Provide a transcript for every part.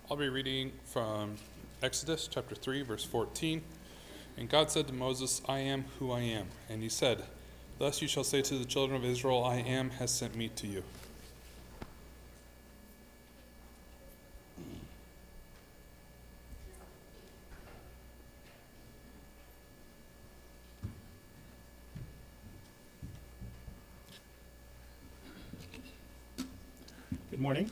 I'll be reading from Exodus chapter 3, verse 14. And God said to Moses, I am who I am. And he said, Thus you shall say to the children of Israel, I am has sent me to you. Good morning.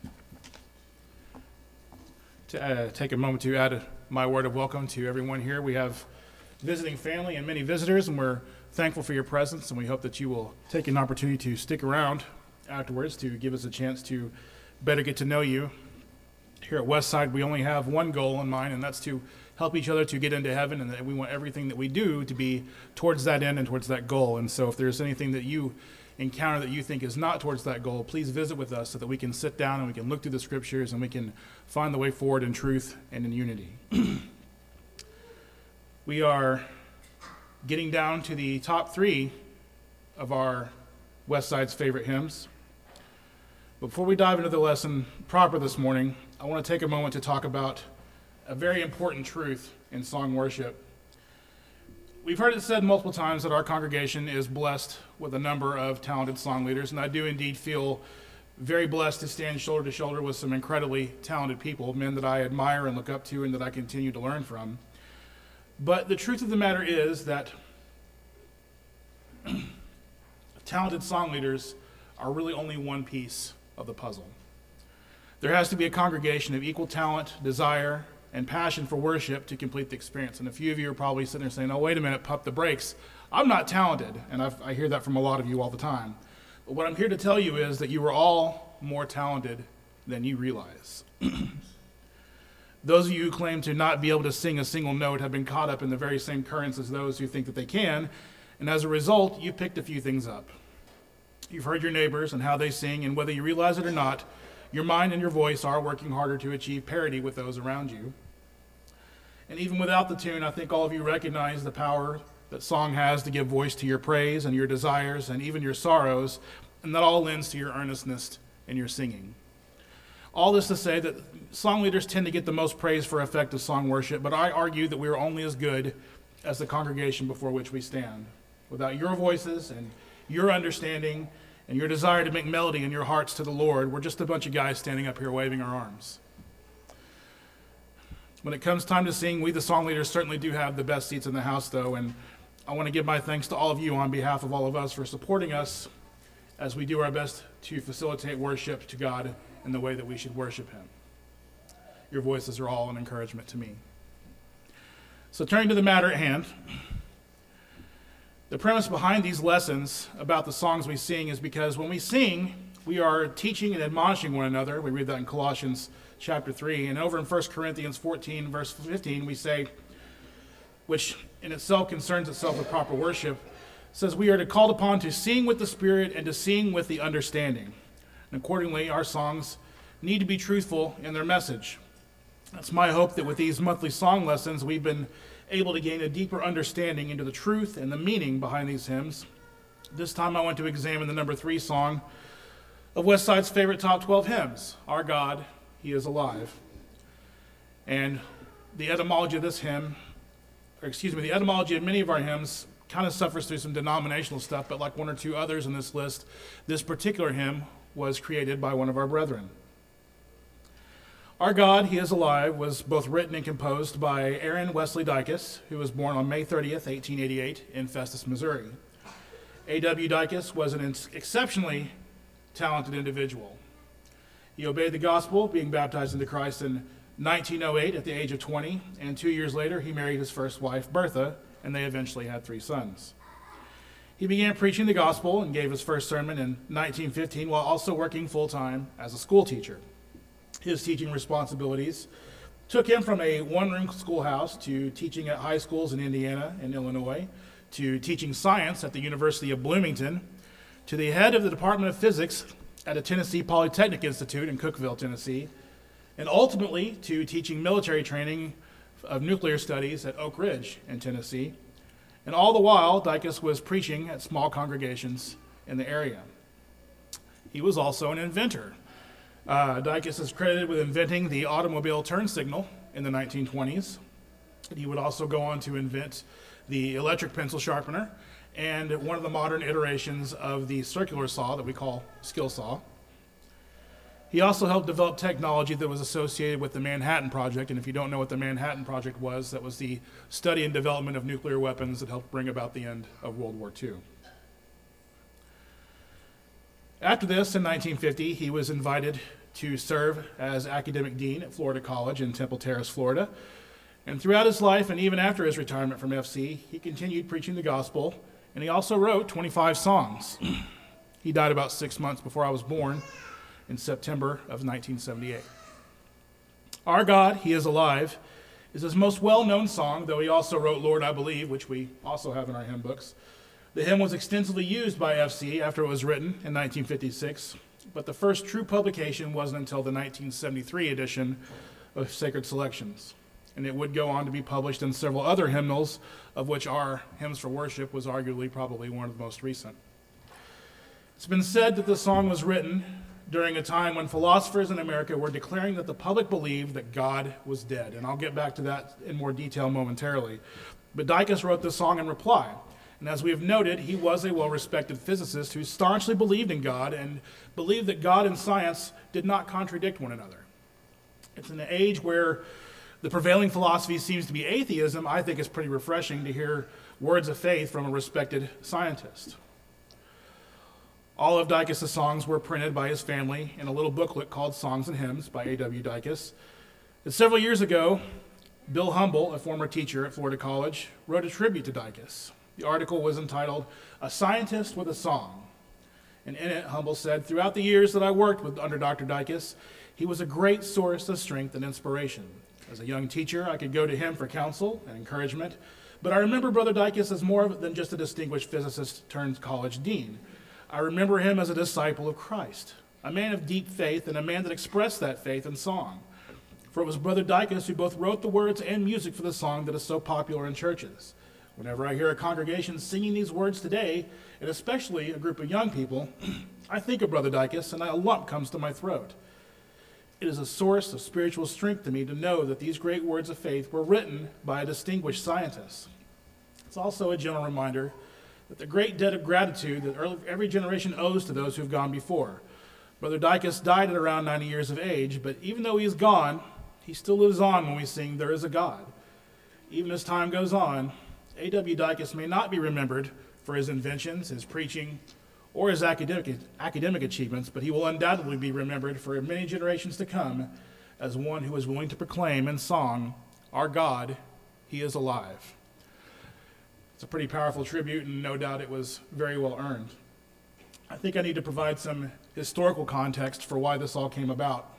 To take a moment to add my word of welcome to everyone here. We have visiting family and many visitors, and we're thankful for your presence, and we hope that you will take an opportunity to stick around afterwards to give us a chance to better get to know you. Here at Westside, we only have one goal in mind, and that's to help each other to get into heaven, and that we want everything that we do to be towards that end and towards that goal. And so if there's anything that you encounter that you think is not towards that goal, please visit with us so that we can sit down and we can look through the scriptures and we can find the way forward in truth and in unity. We are getting down to the top 3 of our Westside's favorite hymns. Before we dive into the lesson proper this morning, I want to take a moment to talk about a very important truth in song worship. We've heard it said multiple times that our congregation is blessed with a number of talented song leaders, and I do indeed feel very blessed to stand shoulder to shoulder with some incredibly talented people, men that I admire and look up to and that I continue to learn from. But the truth of the matter is that talented song leaders are really only one piece of the puzzle. There has to be a congregation of equal talent, desire, and passion for worship to complete the experience. And a few of you are probably sitting there saying, oh, wait a minute, pump the brakes. I'm not talented. And I hear that from a lot of you all the time. But what I'm here to tell you is that you are all more talented than you realize. Those of you who claim to not be able to sing a single note have been caught up in the very same currents as those who think that they can. And as a result, you've picked a few things up. You've heard your neighbors and how they sing, and whether you realize it or not, your mind and your voice are working harder to achieve parity with those around you. And even without the tune, I think all of you recognize the power that song has to give voice to your praise and your desires and even your sorrows, and that all lends to your earnestness in your singing. All this to say that song leaders tend to get the most praise for effective song worship, but I argue that we are only as good as the congregation before which we stand. Without your voices and your understanding and your desire to make melody in your hearts to the Lord, we're just a bunch of guys standing up here waving our arms. When it comes time to sing, we the song leaders certainly do have the best seats in the house, though, and I want to give my thanks to all of you on behalf of all of us for supporting us as we do our best to facilitate worship to God in the way that we should worship Him. Your voices are all an encouragement to me. So turning to the matter at hand, the premise behind these lessons about the songs we sing is because when we sing, we are teaching and admonishing one another. We read that in Colossians chapter 3. And over in 1 Corinthians 14, verse 15, we say, which in itself concerns itself with proper worship, says we are called upon to sing with the Spirit and to sing with the understanding. And accordingly, our songs need to be truthful in their message. It's my hope that with these monthly song lessons, we've been able to gain a deeper understanding into the truth and the meaning behind these hymns. This time I want to examine the number 3 song of Westside's favorite top 12 hymns, Our God, He is Alive. And the etymology of this hymn, the etymology of many of our hymns kind of suffers through some denominational stuff, but like one or two others in this list, this particular hymn was created by one of our brethren. Our God, He is Alive was both written and composed by Aaron Wesley Dykes, who was born on May 30th, 1888 in Festus, Missouri. A.W. Dykes was an exceptionally talented individual. He obeyed the gospel, being baptized into Christ in 1908 at the age of 20, and 2 years later he married his first wife, Bertha, and they eventually had 3 sons. He began preaching the gospel and gave his first sermon in 1915 while also working full-time as a school teacher. His teaching responsibilities took him from a one-room schoolhouse to teaching at high schools in Indiana and Illinois, to teaching science at the University of Bloomington, to the head of the Department of Physics at a Tennessee Polytechnic Institute in Cookeville, Tennessee, and ultimately to teaching military training of nuclear studies at Oak Ridge in Tennessee. And all the while, Dykes was preaching at small congregations in the area. He was also an inventor. Dicus is credited with inventing the automobile turn signal in the 1920s. He would also go on to invent the electric pencil sharpener and one of the modern iterations of the circular saw that we call skill saw. He also helped develop technology that was associated with the Manhattan Project, and if you don't know what the Manhattan Project was, that was the study and development of nuclear weapons that helped bring about the end of World War II. After this, in 1950, he was invited to serve as academic dean at Florida College in Temple Terrace, Florida. And throughout his life, and even after his retirement from FC, he continued preaching the gospel, and he also wrote 25 songs. He died about 6 months before I was born, in September of 1978. Our God, He is Alive, is his most well-known song, though he also wrote Lord, I Believe, which we also have in our hymn books. The hymn was extensively used by FC after it was written in 1956, but the first true publication wasn't until the 1973 edition of Sacred Selections, and it would go on to be published in several other hymnals, of which our Hymns for Worship was arguably probably one of the most recent. It's been said that the song was written during a time when philosophers in America were declaring that the public believed that God was dead. And I'll get back to that in more detail momentarily. But Dicus wrote this song in reply. And as we have noted, he was a well-respected physicist who staunchly believed in God and believed that God and science did not contradict one another. It's in an age where the prevailing philosophy seems to be atheism. I think it's pretty refreshing to hear words of faith from a respected scientist. All of Dicus' songs were printed by his family in a little booklet called Songs and Hymns by A.W. Dicus. And several years ago, Bill Humble, a former teacher at Florida College, wrote a tribute to Dicus. The article was entitled, "A Scientist with a Song." And in it, Humble said, "Throughout the years that I worked under Dr. Dicus, he was a great source of strength and inspiration. As a young teacher, I could go to him for counsel and encouragement, but I remember Brother Dicus as more than just a distinguished physicist turned college dean. I remember him as a disciple of Christ, a man of deep faith and a man that expressed that faith in song. For it was Brother Dicus who both wrote the words and music for the song that is so popular in churches. Whenever I hear a congregation singing these words today, and especially a group of young people, I think of Brother Dicus and a lump comes to my throat. It is a source of spiritual strength to me to know that these great words of faith were written by a distinguished scientist. It's also a gentle reminder that the great debt of gratitude that every generation owes to those who have gone before. Brother Dicus died at around 90 years of age, but even though he is gone, he still lives on when we sing, "There is a God." Even as time goes on, A.W. Dicus may not be remembered for his inventions, his preaching, or his academic achievements, but he will undoubtedly be remembered for many generations to come as one who is willing to proclaim in song, "Our God, He is alive." It's a pretty powerful tribute, and no doubt it was very well earned. I think I need to provide some historical context for why this all came about.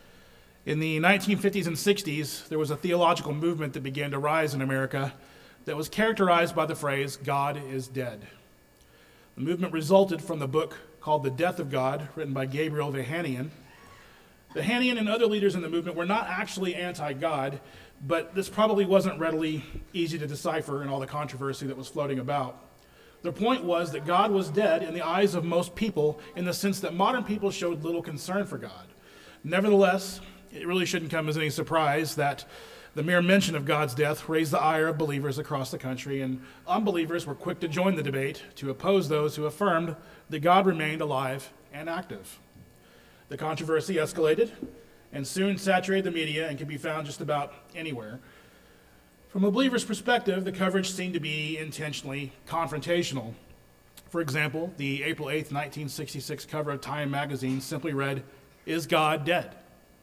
In the 1950s and 60s, there was a theological movement that began to rise in America that was characterized by the phrase, "God is dead." The movement resulted from the book called The Death of God, written by Gabriel Vahanian. Vahanian and other leaders in the movement were not actually anti-God, but this probably wasn't readily easy to decipher in all the controversy that was floating about. Their point was that God was dead in the eyes of most people in the sense that modern people showed little concern for God. Nevertheless, it really shouldn't come as any surprise that the mere mention of God's death raised the ire of believers across the country, and unbelievers were quick to join the debate to oppose those who affirmed that God remained alive and active. The controversy escalated and soon saturated the media and can be found just about anywhere. From a believer's perspective, the coverage seemed to be intentionally confrontational. For example, the April 8, 1966 cover of Time magazine simply read, "Is God dead?"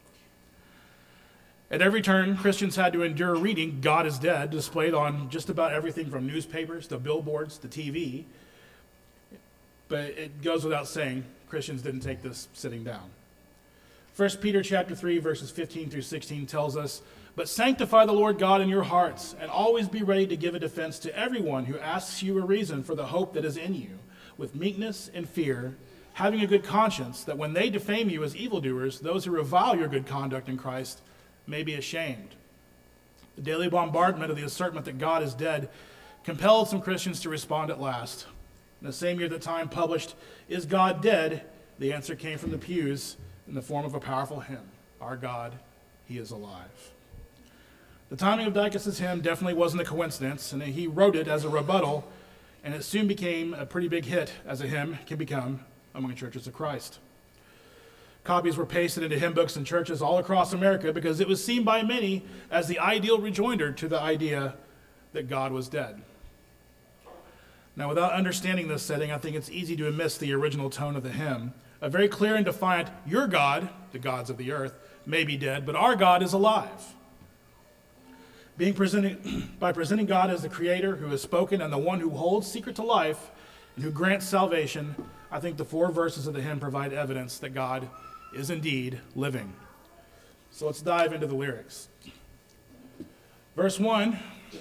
At every turn, Christians had to endure reading "God is dead" displayed on just about everything from newspapers to billboards to TV. But it goes without saying, Christians didn't take this sitting down. 1 Peter chapter 3, verses 15 through 16 tells us, "But sanctify the Lord God in your hearts, and always be ready to give a defense to everyone who asks you a reason for the hope that is in you, with meekness and fear, having a good conscience, that when they defame you as evildoers, those who revile your good conduct in Christ may be ashamed." The daily bombardment of the assertion that God is dead compelled some Christians to respond at last. In the same year that Time published, "Is God dead?" the answer came from the pews, in the form of a powerful hymn. Our God, he is alive. The timing of Dicus' hymn definitely wasn't a coincidence, and he wrote it as a rebuttal, and it soon became a pretty big hit, as a hymn can become among churches of Christ. Copies were pasted into hymn books in churches all across America because it was seen by many as the ideal rejoinder to the idea that God was dead. Now, without understanding this setting, I think it's easy to miss the original tone of the hymn. A very clear and defiant, your God, the gods of the earth, may be dead, but our God is alive. By presenting God as the creator who has spoken and the one who holds secret to life and who grants salvation, I think the 4 verses of the hymn provide evidence that God is indeed living. So let's dive into the lyrics. Verse 1.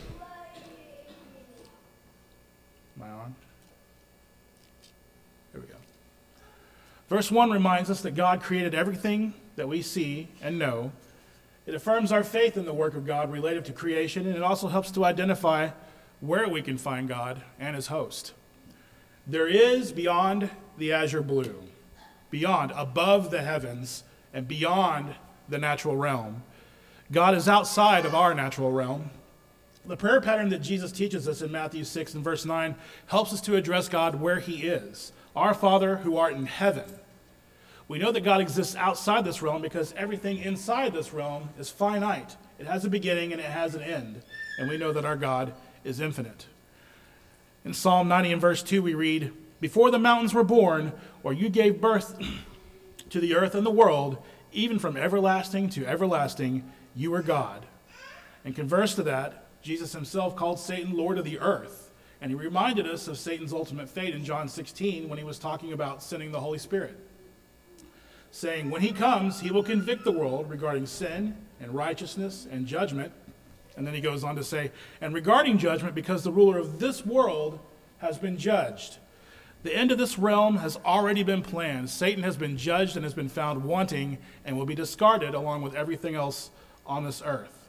Am I on? There we go. Verse 1 reminds us that God created everything that we see and know. It affirms our faith in the work of God related to creation, and it also helps to identify where we can find God and his host. There is beyond the azure blue, beyond, above the heavens, and beyond the natural realm. God is outside of our natural realm. The prayer pattern that Jesus teaches us in Matthew 6 and verse 9 helps us to address God where he is. Our Father who art in heaven. We know that God exists outside this realm because everything inside this realm is finite. It has a beginning and it has an end. And we know that our God is infinite. In Psalm 90 and verse 2 we read, before the mountains were born, or you gave birth to the earth and the world, even from everlasting to everlasting, you are God. And converse to that, Jesus himself called Satan Lord of the earth. And he reminded us of Satan's ultimate fate in John 16 when he was talking about sending the Holy Spirit, saying, when he comes, he will convict the world regarding sin and righteousness and judgment. And then he goes on to say, and regarding judgment, because the ruler of this world has been judged. The end of this realm has already been planned. Satan has been judged and has been found wanting and will be discarded along with everything else on this earth.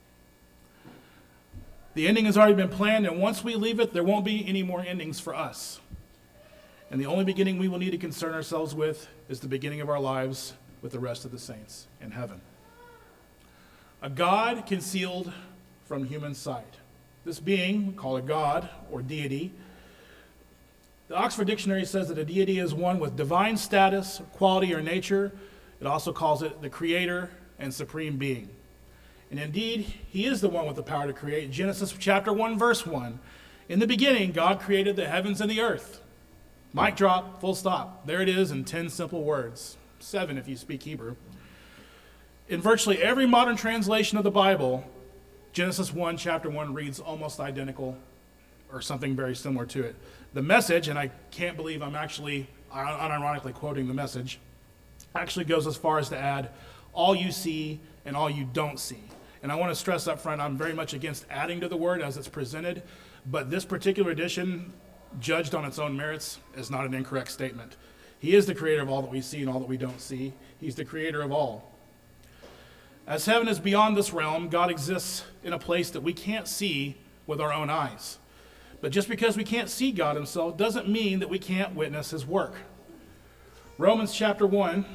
The ending has already been planned, and once we leave it, there won't be any more endings for us. And the only beginning we will need to concern ourselves with is the beginning of our lives with the rest of the saints in heaven. A God concealed from human sight. This being, we call it God or deity. The Oxford Dictionary says that a deity is one with divine status, quality, or nature. It also calls it the creator and supreme being. And indeed, he is the one with the power to create. Genesis chapter 1, verse 1. In the beginning, God created the heavens and the earth. Mic drop, full stop. There it is in 10 simple words. 7 if you speak Hebrew. In virtually every modern translation of the Bible, Genesis 1, chapter 1 reads almost identical or something very similar to it. The Message, and I can't believe I'm actually unironically quoting the Message, actually goes as far as to add all you see and all you don't see. And I want to stress up front, I'm very much against adding to the word as it's presented, but this particular edition, judged on its own merits, is not an incorrect statement. He is the creator of all that we see and all that we don't see. He's the creator of all. As heaven is beyond this realm, God exists in a place that we can't see with our own eyes. But just because we can't see God himself doesn't mean that we can't witness his work. Romans chapter 1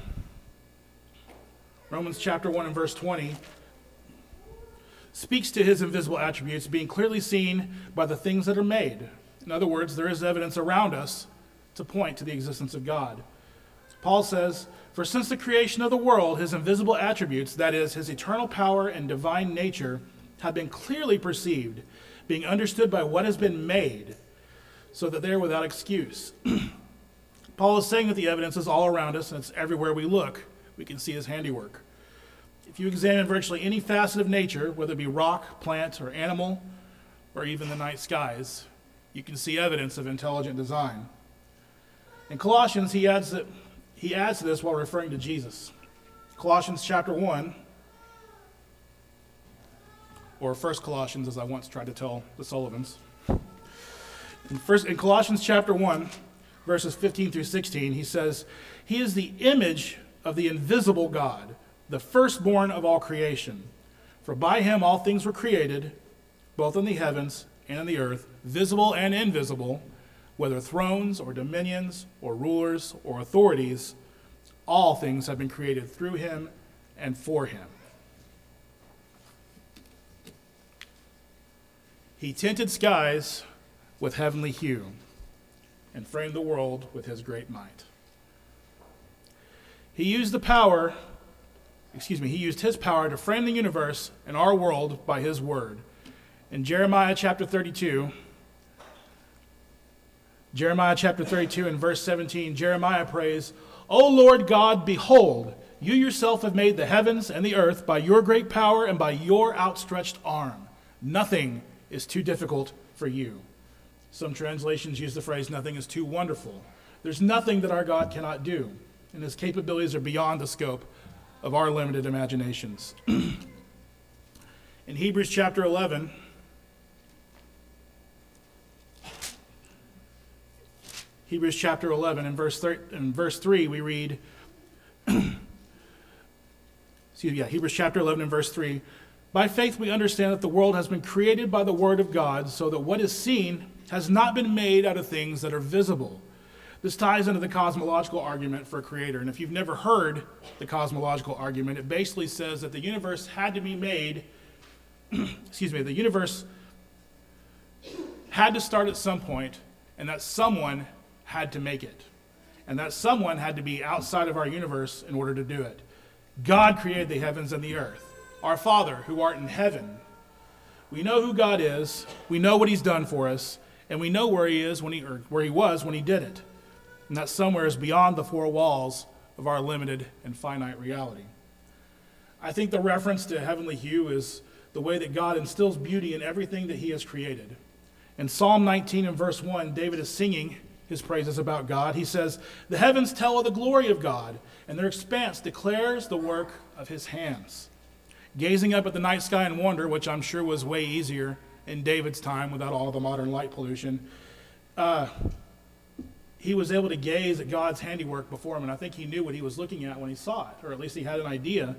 and verse 20 speaks to his invisible attributes being clearly seen by the things that are made. In other words, there is evidence around us to point to the existence of God. Paul says, for since the creation of the world, his invisible attributes, that is, his eternal power and divine nature, have been clearly perceived, being understood by what has been made, so that they are without excuse. Paul is saying that the evidence is all around us, and it's everywhere we look. We can see his handiwork. If you examine virtually any facet of nature, whether it be rock, plant, or animal, or even the night skies, you can see evidence of intelligent design. In Colossians, he adds to this while referring to Jesus. Colossians chapter 1, or 1 Colossians, as I once tried to tell the Sullivans. In Colossians chapter 1, verses 15 through 16, he says, he is the image of the invisible God, the firstborn of all creation. For by him all things were created, both in the heavens and in the earth, visible and invisible, whether thrones or dominions or rulers or authorities. All things have been created through him and for him. He tinted skies with heavenly hue and framed the world with his great might. He used his power to frame the universe and our world by his word. In Jeremiah chapter 32 and verse 17, Jeremiah prays, "O Lord God, behold, you yourself have made the heavens and the earth by your great power and by your outstretched arm. Nothing is too difficult for you." Some translations use the phrase, "nothing is too wonderful." There's nothing that our God cannot do, and his capabilities are beyond the scope of our limited imaginations. In Hebrews chapter 11, in verse 3, we read, Hebrews chapter 11 and verse 3, "By faith we understand that the world has been created by the word of God, so that what is seen has not been made out of things that are visible." This ties into the cosmological argument for a creator. And if you've never heard the cosmological argument, it basically says that the universe had to be made, the universe had to start at some point, and that someone had to make it. And that someone had to be outside of our universe in order to do it. God created the heavens and the earth. Our Father, who art in heaven. We know who God is, we know what he's done for us, and we know where he is where he was when he did it. And that somewhere is beyond the four walls of our limited and finite reality. I think the reference to heavenly hue is the way that God instills beauty in everything that he has created. In Psalm 19 and verse 1, David is singing his praises about God. He says, "The heavens tell of the glory of God, and their expanse declares the work of his hands." Gazing up at the night sky in wonder, which I'm sure was way easier in David's time without all the modern light pollution, he was able to gaze at God's handiwork before him, and I think he knew what he was looking at when he saw it, or at least he had an idea.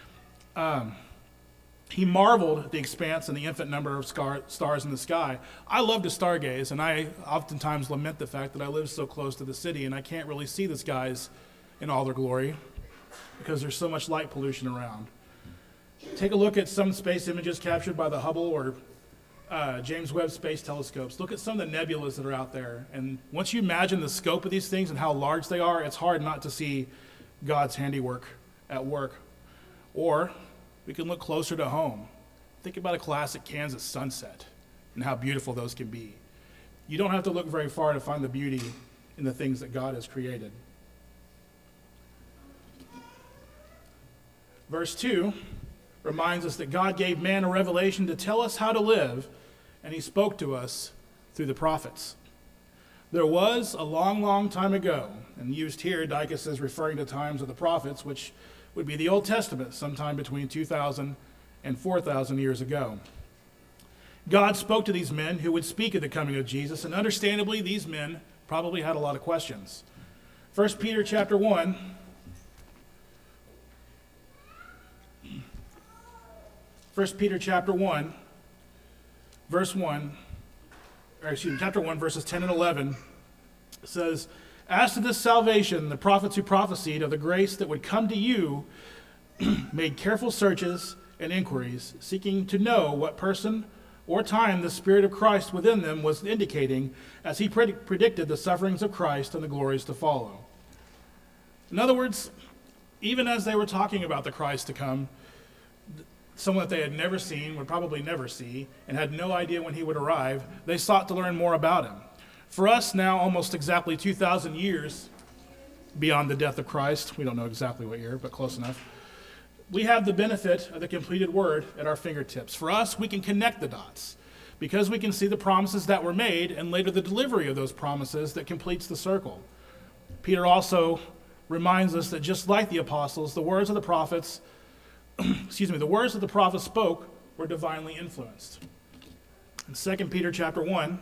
He marveled at the expanse and the infinite number of stars in the sky. I love to stargaze, and I oftentimes lament the fact that I live so close to the city and I can't really see the skies in all their glory because there's so much light pollution around. Take a look at some space images captured by the Hubble or James Webb Space Telescopes. Look at some of the nebulas that are out there. And once you imagine the scope of these things and how large they are, it's hard not to see God's handiwork at work. Or we can look closer to home. Think about a classic Kansas sunset and how beautiful those can be. You don't have to look very far to find the beauty in the things that God has created. Verse 2 reminds us that God gave man a revelation to tell us how to live, and he spoke to us through the prophets. There was a long, long time ago, and used here, Dicus is referring to times of the prophets, which would be the Old Testament, sometime between 2,000 and 4,000 years ago. God spoke to these men who would speak of the coming of Jesus, and understandably, these men probably had a lot of questions. 1 Peter chapter 1, chapter 1, verses 10 and 11, says, "As to this salvation, the prophets who prophesied of the grace that would come to you made careful searches and inquiries, seeking to know what person or time the Spirit of Christ within them was indicating as he predicted the sufferings of Christ and the glories to follow." In other words, even as they were talking about the Christ to come, someone that they had never seen, would probably never see, and had no idea when he would arrive, they sought to learn more about him. For us now, almost exactly 2,000 years beyond the death of Christ, we don't know exactly what year, but close enough, we have the benefit of the completed word at our fingertips. For us, we can connect the dots because we can see the promises that were made and later the delivery of those promises that completes the circle. Peter also reminds us that just like the apostles, the words of the prophets spoke were divinely influenced. In 2 Peter chapter 1,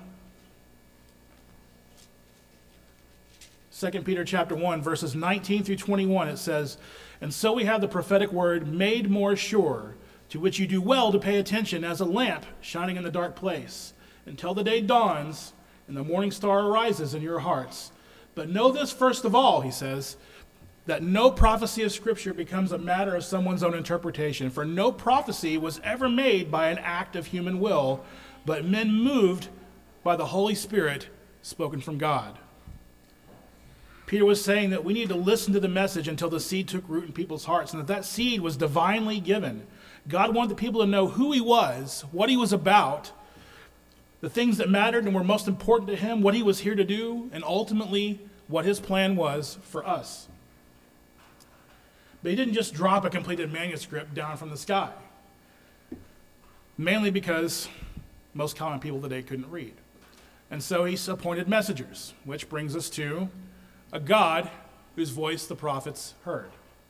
verses 19 through 21, it says, "And so we have the prophetic word made more sure, to which you do well to pay attention as a lamp shining in the dark place, until the day dawns and the morning star arises in your hearts. But know this first of all," he says, that no prophecy of Scripture becomes a matter of someone's own interpretation. For no prophecy was ever made by an act of human will, but men moved by the Holy Spirit spoken from God. Peter was saying that we need to listen to the message until the seed took root in people's hearts, and that seed was divinely given. God wanted the people to know who he was, what he was about, the things that mattered and were most important to him, what he was here to do, and ultimately what his plan was for us. But he didn't just drop a completed manuscript down from the sky, mainly because most common people today couldn't read. And so he appointed messengers, which brings us to a God whose voice the prophets heard.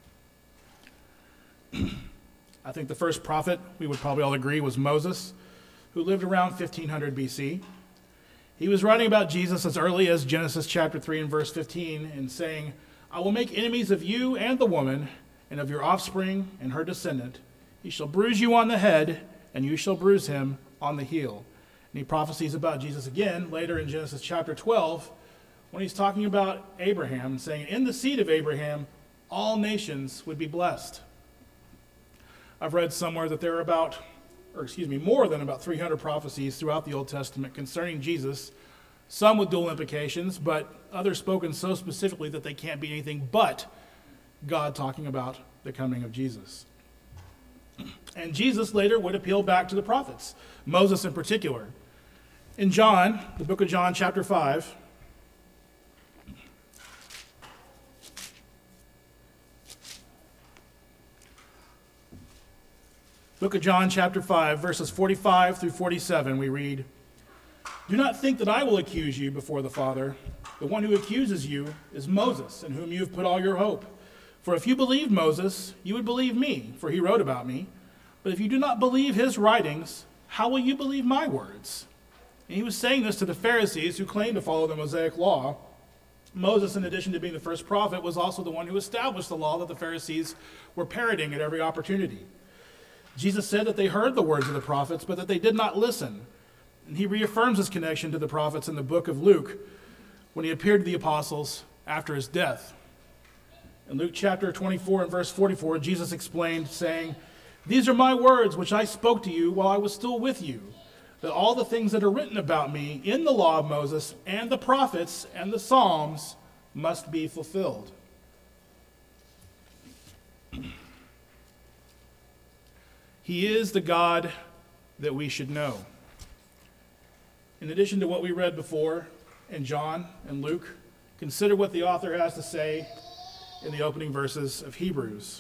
I think the first prophet, we would probably all agree, was Moses, who lived around 1500 BC. He was writing about Jesus as early as Genesis chapter 3 and verse 15 and saying, "I will make enemies of you and the woman, and of your offspring and her descendant. He shall bruise you on the head, and you shall bruise him on the heel." And he prophesies about Jesus again later in Genesis chapter 12 when he's talking about Abraham, saying, "In the seed of Abraham, all nations would be blessed." I've read somewhere that there are more than about 300 prophecies throughout the Old Testament concerning Jesus, some with dual implications, but others spoken so specifically that they can't be anything but God talking about the coming of Jesus. And Jesus later would appeal back to the prophets, Moses in particular. In John, the book of John, chapter 5, book of John, chapter 5, verses 45 through 47, we read, "Do not think that I will accuse you before the Father. The one who accuses you is Moses, in whom you have put all your hope. For if you believed Moses, you would believe me, for he wrote about me. But if you do not believe his writings, how will you believe my words?" And he was saying this to the Pharisees who claimed to follow the Mosaic law. Moses, in addition to being the first prophet, was also the one who established the law that the Pharisees were parroting at every opportunity. Jesus said that they heard the words of the prophets, but that they did not listen. And he reaffirms his connection to the prophets in the book of Luke when he appeared to the apostles after his death. In Luke chapter 24 and verse 44, Jesus explained, saying, "These are my words which I spoke to you while I was still with you, that all the things that are written about me in the law of Moses and the prophets and the Psalms must be fulfilled." He is the God that we should know. In addition to what we read before in John and Luke, consider what the author has to say in the opening verses of Hebrews.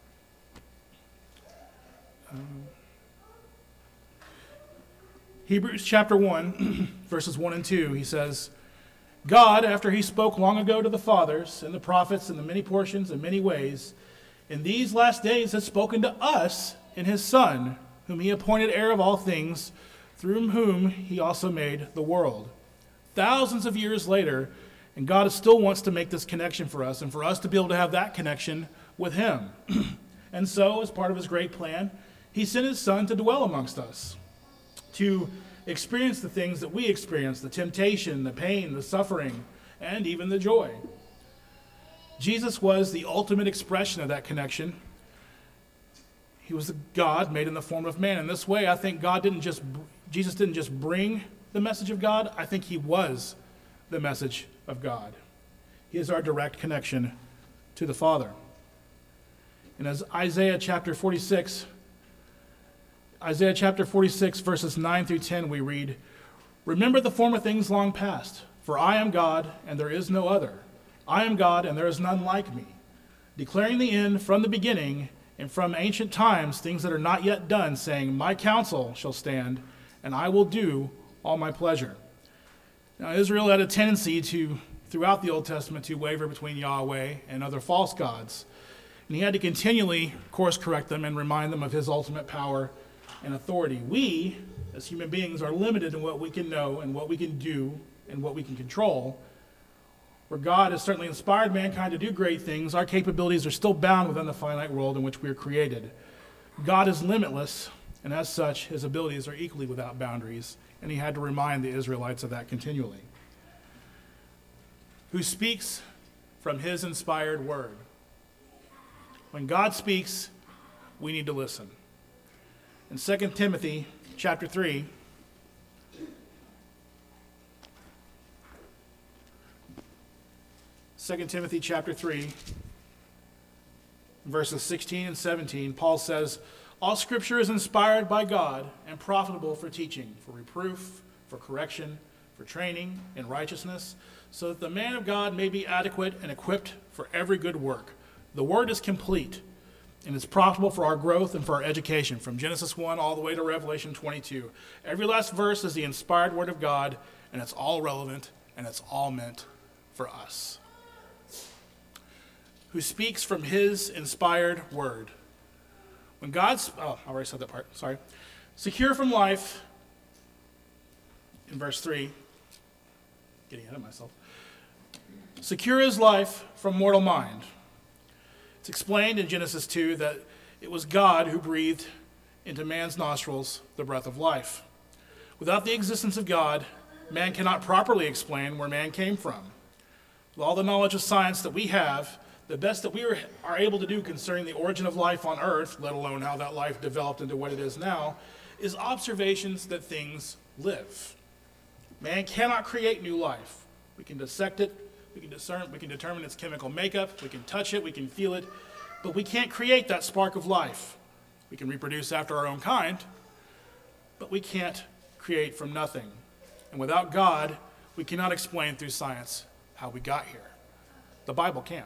Hebrews chapter 1, verses 1 and 2, he says, "God, after he spoke long ago to the fathers and the prophets in the many portions and many ways, in these last days has spoken to us in his Son, whom he appointed heir of all things, through whom he also made the world." Thousands of years later, and God still wants to make this connection for us and for us to be able to have that connection with him. And so, as part of his great plan, he sent his Son to dwell amongst us, to experience the things that we experience, the temptation, the pain, the suffering, and even the joy. Jesus was the ultimate expression of that connection. He was the God made in the form of man. In this way, I think Jesus didn't just bring the message of God, I think he was the message of God. He is our direct connection to the Father. And as Isaiah chapter 46, verses 9 through 10, we read, "Remember the former things long past, for I am God, and there is no other. I am God, and there is none like me, declaring the end from the beginning, and from ancient times things that are not yet done, saying, my counsel shall stand, and I will do all my pleasure." Now, Israel had a tendency throughout the Old Testament, to waver between Yahweh and other false gods. And he had to continually course correct them and remind them of his ultimate power and authority. We, as human beings, are limited in what we can know and what we can do and what we can control. Where God has certainly inspired mankind to do great things, our capabilities are still bound within the finite world in which we are created. God is limitless, and as such, his abilities are equally without boundaries, and he had to remind the Israelites of that continually. Who speaks from his inspired word. When God speaks, we need to listen. In 2 Timothy chapter 3, verses 16 and 17, Paul says, all Scripture is inspired by God and profitable for teaching, for reproof, for correction, for training in righteousness, so that the man of God may be adequate and equipped for every good work. The word is complete, and it's profitable for our growth and for our education, from Genesis 1 all the way to Revelation 22. Every last verse is the inspired word of God, and it's all relevant, and it's all meant for us. Who speaks from his inspired word. When God's, I already said that part, sorry. Secure from life, in verse 3, getting ahead of myself. Secure his life from mortal mind. It's explained in Genesis 2 that it was God who breathed into man's nostrils the breath of life. Without the existence of God, man cannot properly explain where man came from. With all the knowledge of science that we have, the best that we are able to do concerning the origin of life on earth, let alone how that life developed into what it is now, is observations that things live. Man cannot create new life. We can dissect it, we can determine its chemical makeup, we can touch it, we can feel it, but we can't create that spark of life. We can reproduce after our own kind, but we can't create from nothing. And without God, we cannot explain through science how we got here. The Bible can.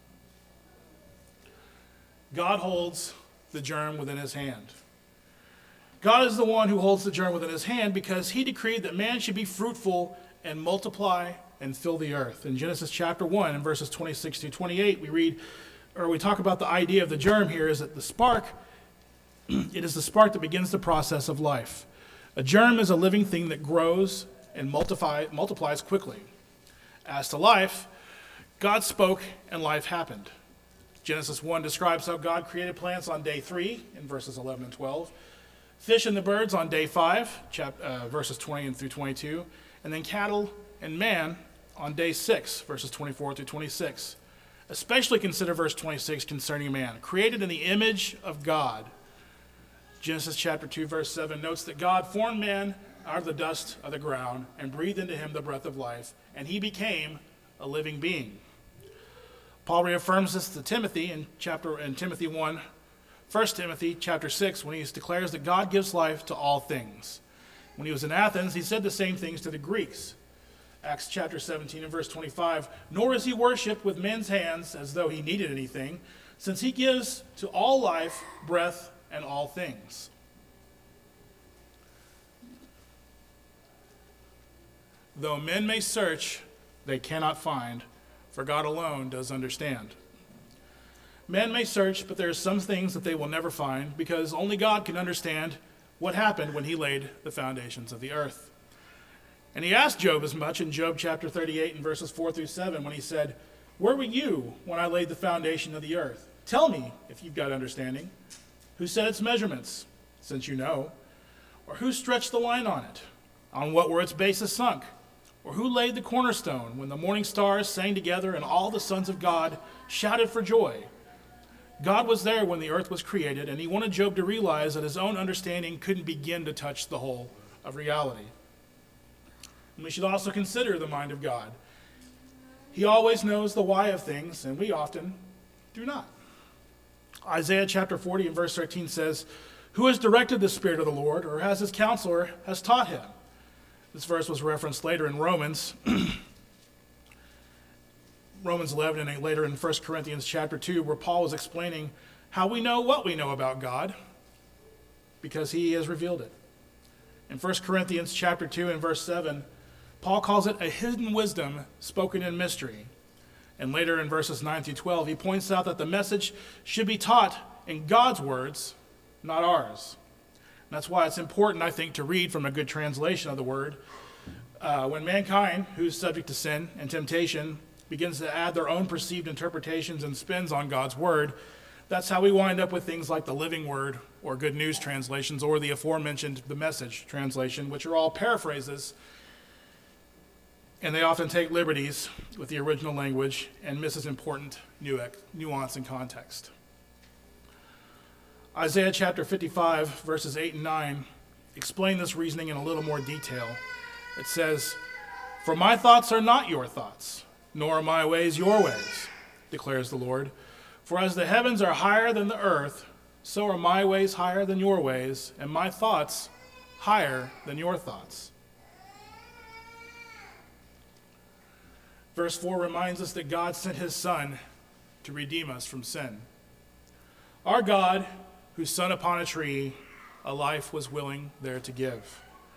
God holds the germ within his hand. God is the one who holds the germ within his hand because he decreed that man should be fruitful and multiply and fill the earth. In Genesis chapter 1, in verses 26 through 28, we talk about the idea of the germ here is that the spark, it is the spark that begins the process of life. A germ is a living thing that grows and multiplies quickly. As to life, God spoke and life happened. Genesis 1 describes how God created plants on day 3 in verses 11 and 12, fish and the birds on day 5, verses 20 through 22, and then cattle and man on day 6, verses 24 through 26. Especially consider verse 26 concerning man, created in the image of God. Genesis chapter 2, verse 7 notes that God formed man out of the dust of the ground and breathed into him the breath of life, and he became a living being. Paul reaffirms this to Timothy in Timothy 1, 1 Timothy chapter 6, when he declares that God gives life to all things. When he was in Athens, he said the same things to the Greeks. Acts chapter 17 and verse 25, nor is he worshipped with men's hands as though he needed anything, since he gives to all life, breath, and all things. Though men may search, they cannot find, for God alone does understand. Men may search, but there are some things that they will never find, because only God can understand what happened when he laid the foundations of the earth. And he asked Job as much in Job chapter 38 and verses 4 through 7 when he said, where were you when I laid the foundation of the earth? Tell me, if you've got understanding. Who set its measurements, since you know? Or who stretched the line on it? On what were its bases sunk? Or who laid the cornerstone when the morning stars sang together and all the sons of God shouted for joy? God was there when the earth was created, and he wanted Job to realize that his own understanding couldn't begin to touch the whole of reality. And we should also consider the mind of God. He always knows the why of things, and we often do not. Isaiah chapter 40 and verse 13 says, who has directed the Spirit of the Lord, or has his counselor has taught him? This verse was referenced later in Romans 11 and later in 1 Corinthians chapter 2, where Paul was explaining how we know what we know about God, because he has revealed it. In 1 Corinthians chapter 2 and verse 7, Paul calls it a hidden wisdom spoken in mystery. And later in verses 9 through 12, he points out that the message should be taught in God's words, not ours. And that's why it's important, I think, to read from a good translation of the word. When mankind, who's subject to sin and temptation, begins to add their own perceived interpretations and spins on God's word, that's how we wind up with things like the Living Word or Good News translations or the aforementioned The Message translation, which are all paraphrases, and they often take liberties with the original language and misses important nuance and context. Isaiah chapter 55, verses 8 and 9 explain this reasoning in a little more detail. It says, "For my thoughts are not your thoughts, nor are my ways your ways, declares the Lord. For as the heavens are higher than the earth, so are my ways higher than your ways, and my thoughts higher than your thoughts." Verse 4 reminds us that God sent his Son to redeem us from sin. Our God, whose Son upon a tree, a life was willing there to give.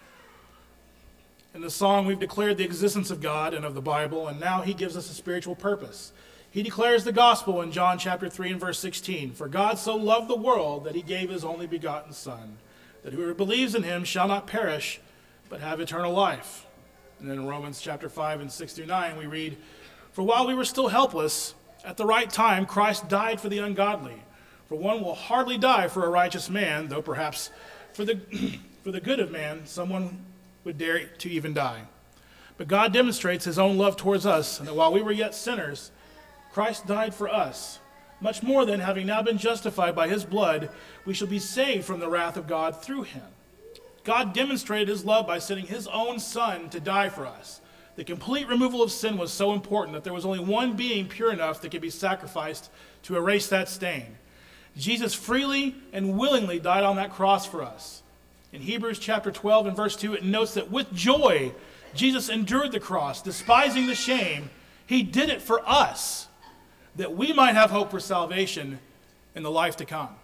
In the song, we've declared the existence of God and of the Bible, and now he gives us a spiritual purpose. He declares the gospel in John chapter 3 and verse 16. "For God so loved the world that he gave his only begotten Son, that whoever believes in him shall not perish, but have eternal life." And then in Romans chapter 5 and 6 through 9, we read, "For while we were still helpless, at the right time Christ died for the ungodly. For one will hardly die for a righteous man, though perhaps for the, for the good of man someone would dare to even die. But God demonstrates his own love towards us, and that while we were yet sinners, Christ died for us. Much more than, having now been justified by his blood, we shall be saved from the wrath of God through him." God demonstrated his love by sending his own Son to die for us. The complete removal of sin was so important that there was only one being pure enough that could be sacrificed to erase that stain. Jesus freely and willingly died on that cross for us. In Hebrews chapter 12 and verse 2, it notes that with joy, Jesus endured the cross, despising the shame. He did it for us, that we might have hope for salvation in the life to come.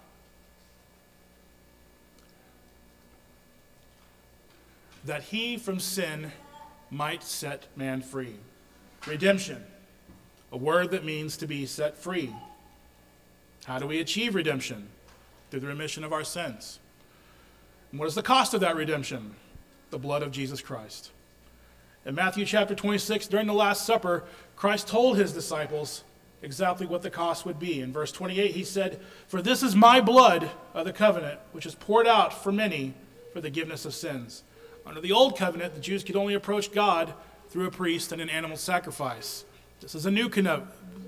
That he from sin might set man free. Redemption, a word that means to be set free. How do we achieve redemption? Through the remission of our sins. And what is the cost of that redemption? The blood of Jesus Christ. In Matthew chapter 26, during the Last Supper, Christ told his disciples exactly what the cost would be. In verse 28, he said, "For this is my blood of the covenant, which is poured out for many for the forgiveness of sins." Under the old covenant, the Jews could only approach God through a priest and an animal sacrifice. This is a new covenant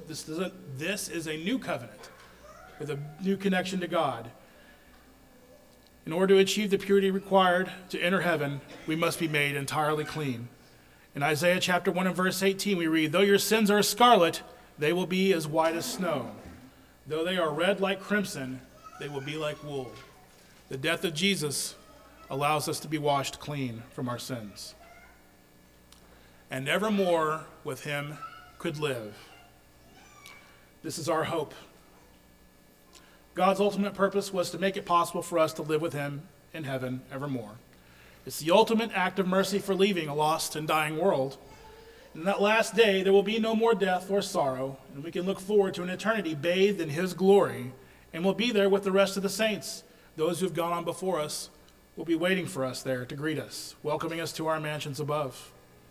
with a new connection to God. In order to achieve the purity required to enter heaven, we must be made entirely clean. In Isaiah chapter 1 and verse 18, we read, "Though your sins are scarlet, they will be as white as snow. Though they are red like crimson, they will be like wool." The death of Jesus allows us to be washed clean from our sins. And evermore with him could live. This is our hope. God's ultimate purpose was to make it possible for us to live with him in heaven evermore. It's the ultimate act of mercy for leaving a lost and dying world. In that last day, there will be no more death or sorrow, and we can look forward to an eternity bathed in his glory, and we'll be there with the rest of the saints. Those who've gone on before us will be waiting for us there to greet us, welcoming us to our mansions above.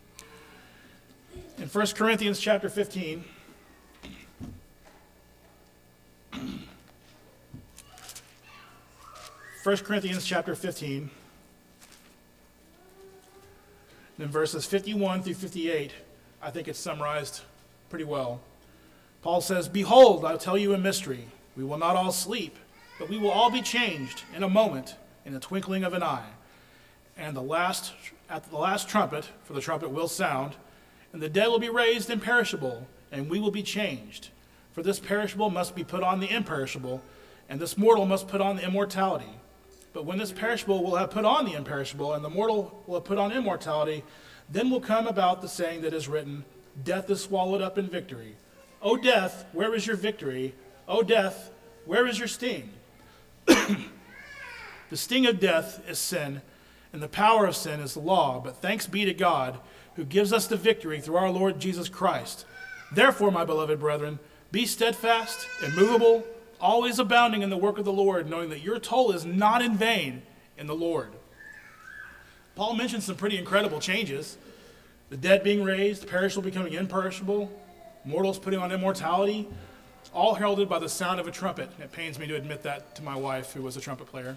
In 1 Corinthians chapter 15, in verses 51 through 58, I think it's summarized pretty well. Paul says, "Behold, I'll tell you a mystery. We will not all sleep, but we will all be changed in a moment, in the twinkling of an eye. And at the last trumpet, for the trumpet will sound, and the dead will be raised imperishable, and we will be changed. For this perishable must be put on the imperishable, and this mortal must put on the immortality. But when this perishable will have put on the imperishable, and the mortal will have put on immortality, then will come about the saying that is written, Death is swallowed up in victory. O death, where is your victory? O death, where is your sting?" The sting of death is sin, and the power of sin is the law. But thanks be to God, who gives us the victory through our Lord Jesus Christ. Therefore, my beloved brethren, be steadfast, immovable, always abounding in the work of the Lord, knowing that your toil is not in vain in the Lord. Paul mentions some pretty incredible changes. The dead being raised, the perishable becoming imperishable, mortals putting on immortality, all heralded by the sound of a trumpet. It pains me to admit that to my wife, who was a trumpet player.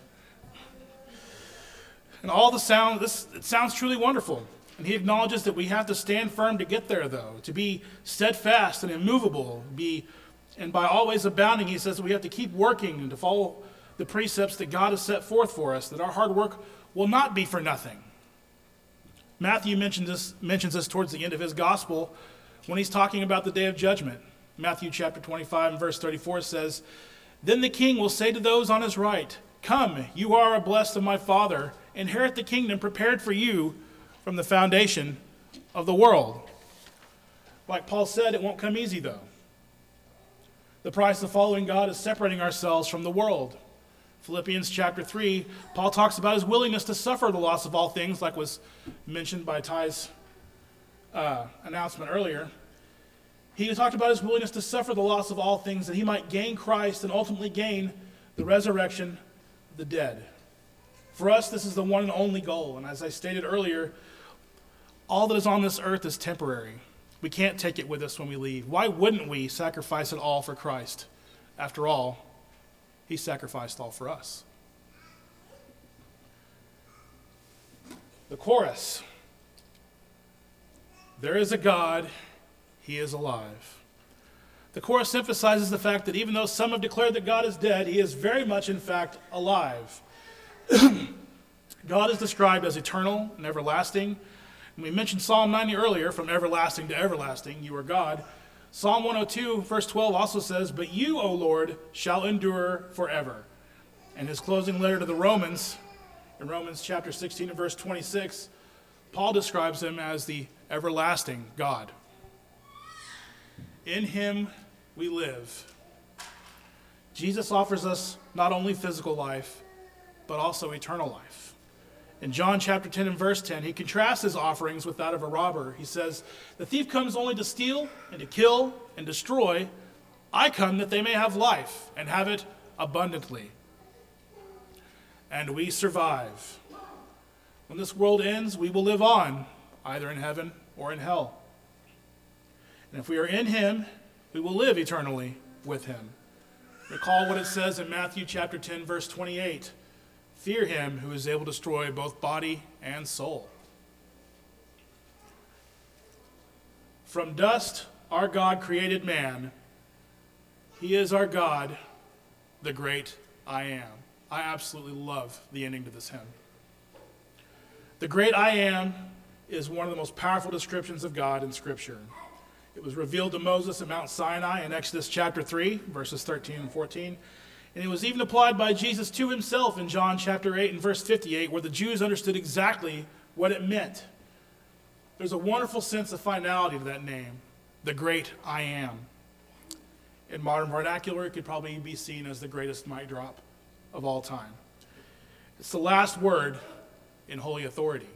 And all the sound, it sounds truly wonderful. And he acknowledges that we have to stand firm to get there, though, to be steadfast and immovable, and by always abounding, he says that we have to keep working and to follow the precepts that God has set forth for us, that our hard work will not be for nothing. Matthew mentions this towards the end of his gospel when he's talking about the day of judgment. Matthew chapter 25 and verse 34 says, "Then the king will say to those on his right, 'Come, you are blessed of my Father, inherit the kingdom prepared for you from the foundation of the world.'" Like Paul said, it won't come easy though. The price of following God is separating ourselves from the world. Philippians chapter 3, Paul talks about his willingness to suffer the loss of all things, like was mentioned by Ty's announcement earlier. He talked about his willingness to suffer the loss of all things that he might gain Christ and ultimately gain the resurrection of the dead. For us, this is the one and only goal. And as I stated earlier, all that is on this earth is temporary. We can't take it with us when we leave. Why wouldn't we sacrifice it all for Christ? After all, he sacrificed all for us. The chorus. There is a God, he is alive. The chorus emphasizes the fact that even though some have declared that God is dead, he is very much, in fact, alive. God is described as eternal and everlasting. And we mentioned Psalm 90 earlier, from everlasting to everlasting, you are God. Psalm 102, verse 12 also says, "But you, O Lord, shall endure forever." And his closing letter to the Romans, in Romans chapter 16 and verse 26, Paul describes him as the everlasting God. In him we live. Jesus offers us not only physical life, but also eternal life. In John chapter 10 and verse 10, he contrasts his offerings with that of a robber. He says, "The thief comes only to steal and to kill and destroy. I come that they may have life and have it abundantly." And we survive. When this world ends, we will live on, either in heaven or in hell. And if we are in him, we will live eternally with him. Recall what it says in Matthew chapter 10, verse 28. "Fear him who is able to destroy both body and soul." From dust, our God created man. He is our God, the great I am. I absolutely love the ending to this hymn. The great I am is one of the most powerful descriptions of God in Scripture. It was revealed to Moses at Mount Sinai in Exodus chapter 3, verses 13 and 14. And it was even applied by Jesus to himself in John chapter 8 and verse 58, where the Jews understood exactly what it meant. There's a wonderful sense of finality to that name, the great I am. In modern vernacular, it could probably be seen as the greatest mic drop of all time. It's the last word in holy authority.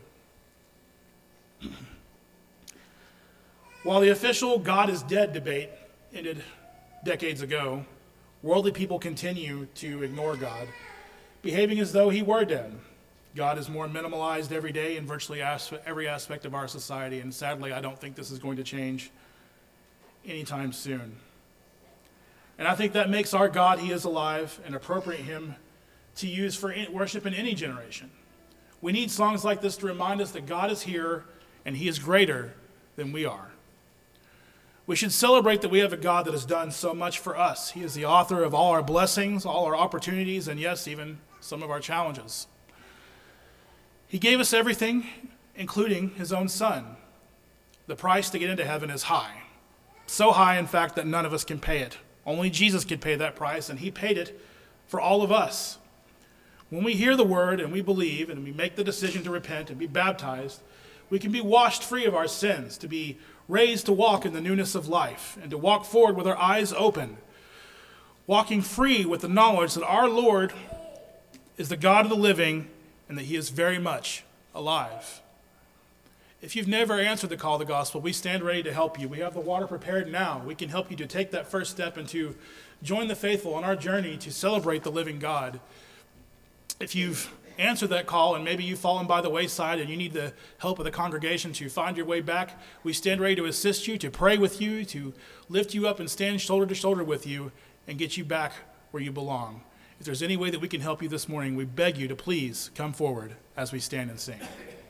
While the official God is dead debate ended decades ago, worldly people continue to ignore God, behaving as though he were dead. God is more minimalized every day in virtually every aspect of our society, and sadly, I don't think this is going to change anytime soon. And I think that makes our God, he is alive, and appropriate him to use for worship in any generation. We need songs like this to remind us that God is here, and he is greater than we are. We should celebrate that we have a God that has done so much for us. He is the author of all our blessings, all our opportunities, and yes, even some of our challenges. He gave us everything, including his own son. The price to get into heaven is high. So high, in fact, that none of us can pay it. Only Jesus could pay that price, and he paid it for all of us. When we hear the word and we believe and we make the decision to repent and be baptized, we can be washed free of our sins, to be raised to walk in the newness of life, and to walk forward with our eyes open, walking free with the knowledge that our Lord is the God of the living and that he is very much alive. If you've never answered the call of the gospel, we stand ready to help you. We have the water prepared now. We can help you to take that first step and to join the faithful on our journey to celebrate the living God. If you've answered that call and maybe you've fallen by the wayside and you need the help of the congregation to find your way back, we stand ready to assist you, to pray with you, to lift you up and stand shoulder to shoulder with you and get you back where you belong. If there's any way that we can help you this morning, we beg you to please come forward as we stand and sing.